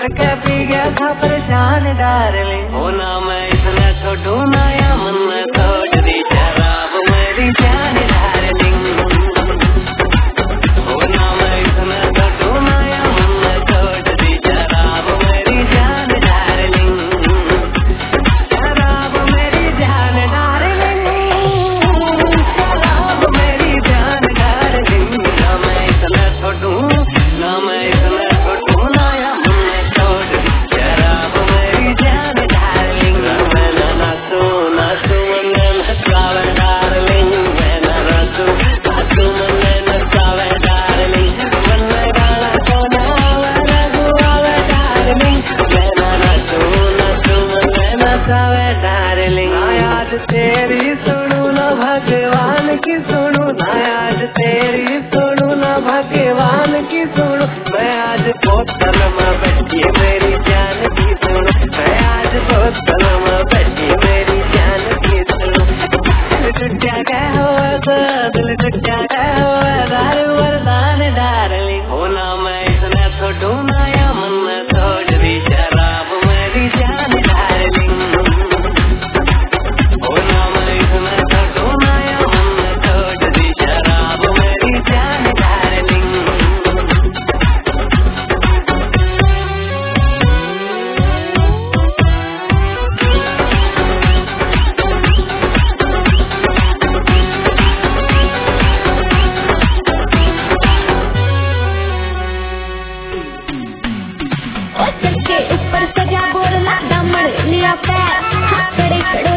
करके पी गया था परेशान डार्लिंग। हो ना मैं इतना छोड़ू ना या मन में तोड़ दी शराब मेरी जान डार्लिंग। हो ना मैं इतना छोड़ू ना या मन में तोड़ दी शराब मेरी जान डार्लिंग। शराब मेरी जान डार्लिंग, शराब मेरी जान डार्लिंग। ना मैं इतना छोड़ू ना मैं इतना छोड़ू ना या मन में तोड़ दी शराब मेरी जान डार्लिंग। मैं ना नाचू नाचू मैं नचावे डार्लिंग। मैं ना नाचू नाचू मैं नचावे डार्लिंग। मैं गाना तो ना आवे डार्लिंग। मैं ना नाचू नाचू मैं नचावे डार्लिंग। आज तेरी सुनू ना भगवान की सुनू, आज तेरी सुनू ना भगवान की सुनू। मैं आज बोतल में बैठी मेरी जान की सुनू। मैं आज बोतल में बैठी मेरी जान की सुनू। दिल टूटा गया हुआ दिल टूटा गया हुआ दारू वरदान डार्लिंग। हो ना मैं इतना छोड़ू ना या मन में तोड़ दी शराब मेरी जान डार्लिंग। हो ना मैं इतना छोड़ू ना या मन में तोड़ दी शराब मेरी जान डार्लिंग। ओ चल के ऊपर सजा बोलना दमड़ लिया पैर, हाथ खड़े खड़े